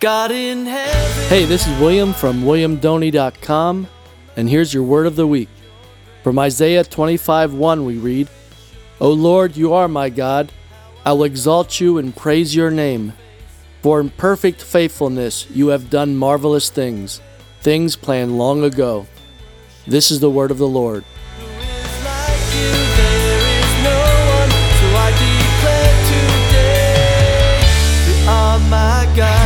God in heaven. Hey, this is William from WilliamDoney.com, and here's your word of the week. From Isaiah 25:1 we read, O Lord, you are my God. I will exalt you and praise your name. For in perfect faithfulness you have done marvelous things, things planned long ago. This is the word of the Lord. Who is like you? There is no one. So I declare today, you are my God.